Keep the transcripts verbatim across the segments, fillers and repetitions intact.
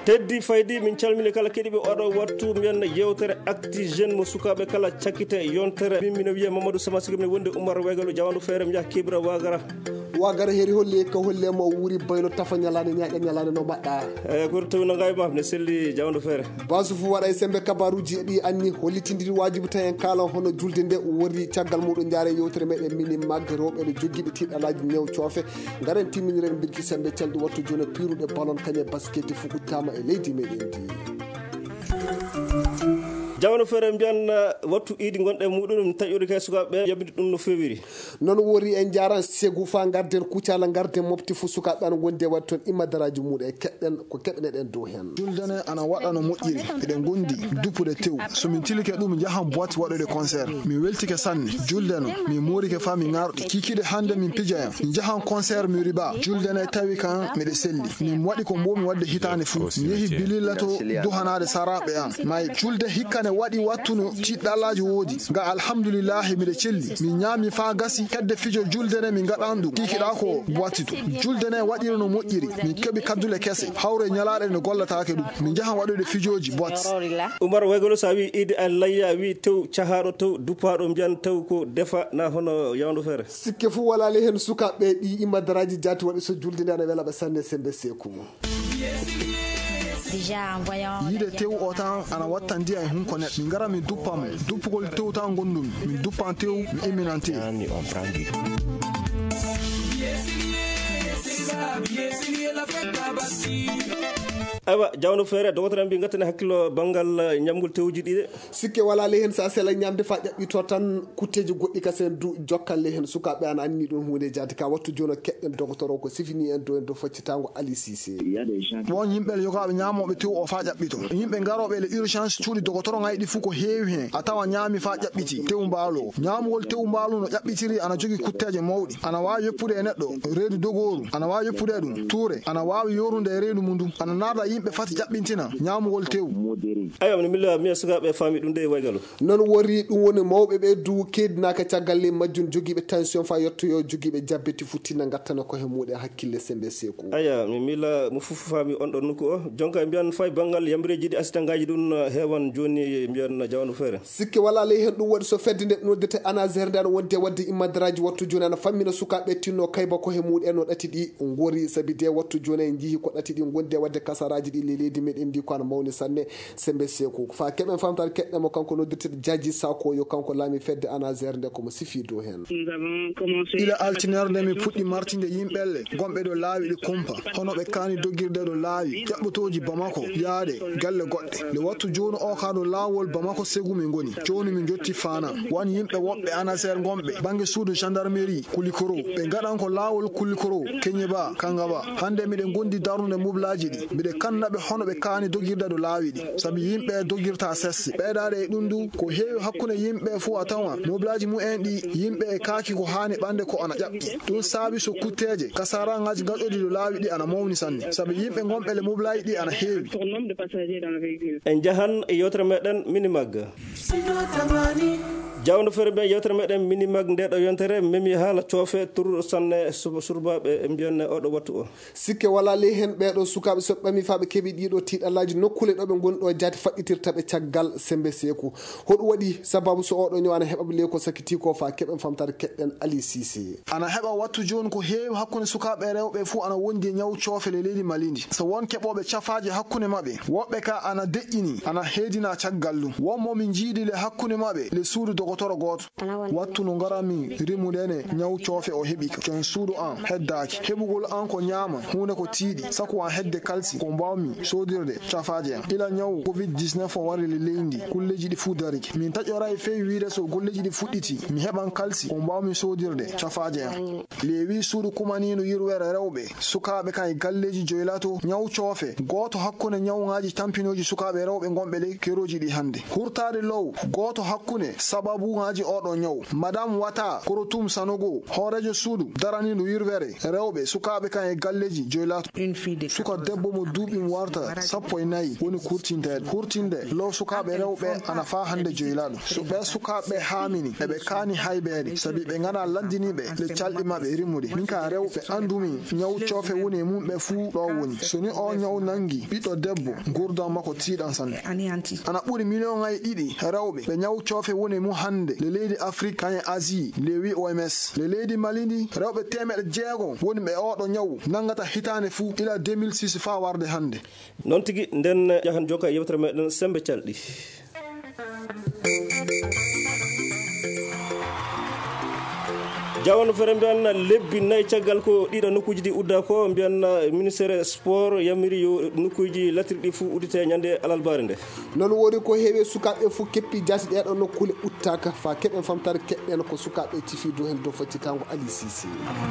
teddi faydi min calmini kala keɗiɓe oɗo wattu mbiyanno yewtere acti jeune mo sukaɓe kala cakkite yontere min mino wiya Mamadou Sama Siga mine wonde Oumar Wegalu jawandu feere mi jaha Kibra Wagara Wagara heri holli ko holle mo wuri baylo tafa ñalade ñaƴa ñalade no mbaɗɗa eyyi koto tawi no gayma ne selli jawandu feere basu fu waɗa e sembe kabaruji ɗi anni hollitidiri wajibi tawi en kalan hono julde nde wori caggal muɗum jaare yewtere meɗen mini magge rewɓe ɗo jogguiɓe tiɗalaji new coofe garen timminiren birki sembe calɗi wattu joni piruɗe ballon kañe basket fu uttama e leydi meɗen ndi jawandu feere mbiyan wattu iidi gonɗe muɗum taƴude kay sukaɓeɓe yabidi ɗum no fewiri noon wori en jaran segu fa garden kuccala garden mofti fu sukaɓe ana gonde wadde toon immadaraji muɗum e keɓɗen ko keɓneɗen dow hen juldene ana waɗa no moƴƴiri eɗen gondi duppude tew somin tilike ɗum jahan boîte waɗude concert mi weltike sanne juldeno mi morike fa mi garɗi kikiɗe hande min pija en mi jahan concert mi riba juldene tawi kan miɗe selli min waɗi ko mbomi wadde hitande fuu mi yeehi bilillato duhanade saraɓe an may julde hikkane waɗi wattuno tiɗɗalaji woodi ga alhamdulillahi miɗe celli mi ñaami fa gasi kedde fijo juldene mi gaɗan ɗum kikiɗa ko boîte to juldene waɗino no moƴƴiri min keɓi kaddule kese hawre ñalaɗe no gollatake ɗum min jahan waɗude fijoji boîte Oumar Wegalu sa wi idi allayya wi tew cahaɗo tew dupaɗo mbiyan tew ko defa na hono yawndu feere sikke fu walali hen sukaɓe ɗi immadaraji jati waɗi so julde nde ana wela ɓe sanne sembe sekumo yiide tew o tan ana watta ndiya e hunko neɗɗo min gara mi duppa mo duppugol tew tan gondumi min duppan tew mi imminan tew aywa jawandu feere dogotoran mbi gattane hakkilo banggal ñamgol tewji ɗiɗe sikke walali hen sa sela ñamde fa ƴaɓɓito tan kutteji goɗɗi kasen du jokkalle hen sukaɓe ana anni ɗum hunde jati ka wattu joni keɗɗen docteur o ko sifini en do en do foccitago Ali Cissé won yimɓe yogaɓe ñamoɓe tew o fa ƴaɓɓito yimɓe garoɓe le urgence cuuɗi docteur ngayɗi fuu ko heewi hen a tawa ñaami fa ƴaɓɓiti tew mbaalo ñamugol tew mbaalu no ƴaɓɓitiri ana jogui kutteje mawɗi ana wawi yoppude e neɗɗo reedu dogoru ana wawi yoppude ɗum tuure ana wawi yorude e reedu mum ɗum ana narda yimɓe fati ƴaɓɓintina ñamugol tew ayo mi milla mi sukaɓe faami ɗum de Wegalu non wori ɗum woni mawɓe ɓe du kednaka caggalle majjum joguiɓe tension fa yettoyo joguiɓe jabbeti futtina gattana ko he muɗe hakkille sembe seku aya mi milla mo fufu faami on ɗon nokku o jonka mbiyan fay banggal yambireji ɗi accident ngaji ɗum heewan joni mbiyan jawandu feere sikke wala ley hen ɗum waɗi so fedde nde noddete ANASER nde ana wonde wadde immadaraji wattu joni ana fammina sukaɓe tinno kayba ko he muɗe no ɗati ɗi gori saabi de wattu joni en jiihi ko ɗati ɗi gonde wadde kasaraji ɗi le leydi meɗen ndi ko ana mawni sanne sembe seku fa keɓen famtare keɗɗemo kanko noddirtede Diadji Sako yo kanko laami fedde ANASER nde komo sifi dow hen ila altinerde mi puɗɗi martinde yimɓelle gonɓe ɗo laawi ɗi kumpa hono ɓe kaani doggirde ɗo laawi ƴaɓɓotoji Bamako yaade galle goɗɗe le wattu joni o ka ɗo laawol Bamako segu min goni joni min jotti fana wan yimɓe woɓɓe ANASER gonɓe banggue suudu gendarmerie Kulikoro ɓe gaɗan ko laawol Kulikoro Keñeba Kangaba hande miɗen gondi darnude moblaji ɗi mbiɗe kannaɓe hono ɓe kaani dogirde ɗo laawi ɗi saabi yimɓe dogirta sesse ɓeydade e ɗum du ko heewi hakkude yimɓe fuu a tawa moblaji mumen ɗi yimɓe e kaaki ko hani ɓande ko ana ƴaɓɓi ɗum saabi so kutteje kasaraŋaji gaɗoɗi ɗo laawi ɗi ana mawni sanne saabi yimɓe gonɓe le moblaji ɗi ana heewi en jahan e yewtere meɗen Minimag jawandu feere ɓe yewtere meɗen Minimag nde ɗo yontere memi haala coofe tour sanne surbaɓe mbiyanne oɗo wattu o sikke wala ley hen ɓeɗo sukaɓe so ɓami fa ɓe keeɓi ɗiɗo tiɗallaji nokkule ɗo ɓe goni ɗo jaati faɗɗitirtaɓe caggal sembe seku hoɗum waɗi sababu so oɗo ño ana heɓaɓe ley ko sakkiti ko fa keɓen famtare keɗɗen Ali Cissé ana heɓa wattu joni ko heewi hakkude sukaɓe rewɓe fuu ana wondi e ñaw coofe le leydi Malidi so won keɓoɓe cafaji hakkude mabɓe woɓɓe ka ana deƴƴini ana heedina caggal ɗum wonmo min jiiɗi le hakkude mabɓe le suudu dogotoro goto wattu no garami rimudene ñaw coofe o heeɓi jon suudu an heddaki heɓugol an ko ñaama hunde ko tiiɗi sako an hedde kalsi ko mbawmi sodirde cafaji en ila ñaw covid dix-neuf o wari le leydi golleji ɗi fuu dariki min taƴora e fewi wiide so golleji ɗi fuɗɗiti mi heɓan kalsi ko mbawmi sodirde cafaji en leewi suudu kumanino yirwere rewɓe sukaɓe kan e galleji joylato ñaw coofe goto hakkude ñawŋaji tampinoji sukaɓe rewɓe gonɓe le keroji ɗi hande hurtade low goto hakkude sababu buhaji oɗo nyaw madame wata korotum sanogo horejo suudu darani no yirvere rewbe sukabe kan e galleji joylato suka debbo mo duubi warta sappo e nayi woni kurtinde kurtinde lo sukabe rewbe ana fa hande joylado so be sukabe hamini e be kani haybede sabi be ngana landinibe le caldi mabbe rimude minka rewbe andumi nyaw ciofe woni mum be fu do woni soni o nyaw nangi bito debbo gurda mako tidan san ana buri million ay didi rewbe be nyaw ciofe woni mu hande le leydi afrique en asie le wi O M S le leydi malindi rewbe temel jeego woni be odo nyaw nangata hitane fu ila deux mille six fa warde hande non tigi den jahan joka yewtere meden sembe caldi jawano fere mbiyan lebbi nay caggal ko ɗiɗo nokkuji ɗi udda ko mbiyan ministére sport yamiri yo nokkuji latirɗi fu uddite ñande alalbare nde non woni ko heewi sukaɓe fu keppi jati ɗeɗo nokkule uttaka fa keɓen famtare keɓɓen ko sukaɓe cifi do hen do foti kanko Ali Cissé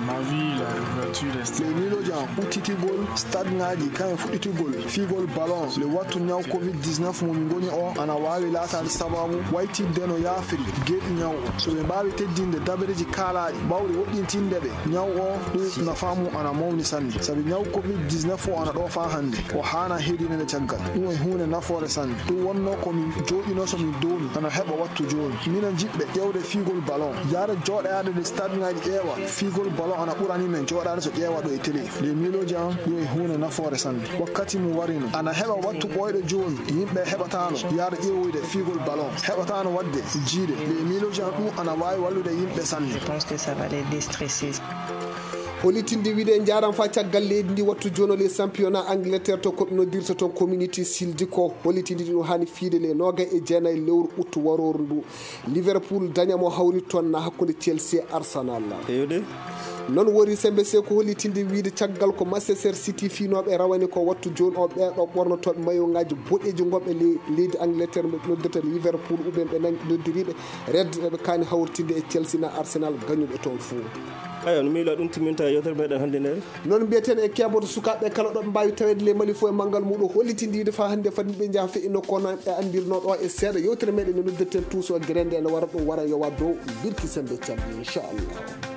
le miloji en ɓuttitigol stade ngaji kayen fuɗɗitigol figol ballon le wattu ñaw covid dix-neuf momin goni o ana wawi latade sababu waytidde no yaafiri geɗi ñaw o so ɓe mbawi teddinde dabareji kaalaɗi bawri woɗɗintinde ɓe ñaw o ɗum nafamu ana mawni sanne sabi ñaw covid dix-neuf o ana ɗo fa hande o hana heɗinede caggal ɗum e hunde nafoore sanne ɗum wonno komin joɗino somin domi ana heɓa wattu joni minen jiɓɓe ƴewde figol ballon yaade joɗade nde stade ngaji ƴeewa figol ballon ana ɓurani men joɗade so ƴeewa ɗo e télé les miloji an ɗum e hunde nafoore sanne wakkati mo warino ana heɓa wattu ɓoyɗo joni yimɓe heɓatano yaade ƴeewoyde figol ballon heɓatano wadde jiide les miloji an ɗum ana wawi wallude yimɓe sanne ça va les déstresser. holitinde wiide jaram fa caggal leydi ndi wattu jono les championnat Angleterre to ko nodirta ton community sildi ko holitinde ɗum hani fiide le noga e jeenayi lewru uttu waroru ndu Liverpool dañamo hawri ton na hakkude Chelsea Arsenal eyode non wori sembe se ko holitinde wiide caggal ko Manchester City finoɓe rawani ko wattu joni o ɓeɗo ɓornotoɓe mayo ngaji boɗeji gonɓe leydi Angleterre ɓe noddata Liverpool uɓen ɓe noddiriɓe reddeɓe kani hawrtinde e Chelsea na Arsenal gañuɓe toon fou ayo no miila ɗum timinta yewtere meɗen hannde nere noon mbiyeten e keɓoto sukaɓe kala ɗo ɓe mbawi tawede le mali fo e manggal muɗum hollitindide fa hannde fadi ɓe jaaha feƴino kono ɓe andirno ɗo e seeɗa yewtere meɗen ne noddeten tuuso guerende ene wara ɗum wara yowa dow birki sembe camɓe inchallah